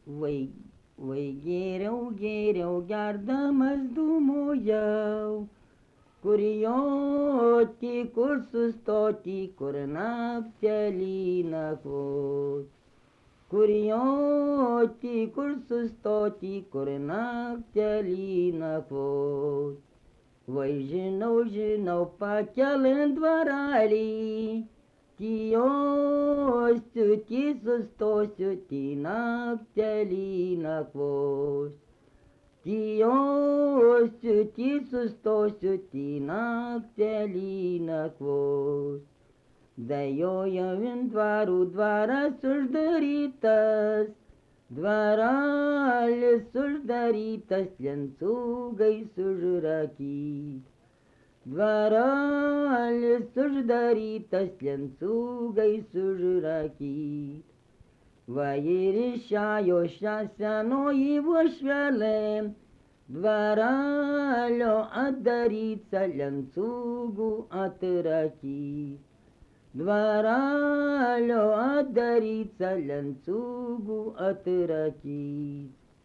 Vai, vai geriau, geriau gerdamas dūmojau, kur joti, kur sustoti, kur naktelį nakvot. Kur joti, kur sustoti, kur naktelį nakvot. Vai žinau, žinau, pakeliant dvarelį, tijosiu, ty sustosiu, ty naktelį nakvos. Tijosiu, ty sustosiu, ty naktelį nakvos. Dejojau ant dvarų, dvaras uždarytas, dvaralis uždarytas, lencūgais užrakyt. Dvaralis uždarytas, lencūgais užrakyt. Va ir išėjo šią senoji uošvelė, dvaralio atidaryta, lencūgų atrakyt. Dvaralio atidaryta, lencūgų atrakyt.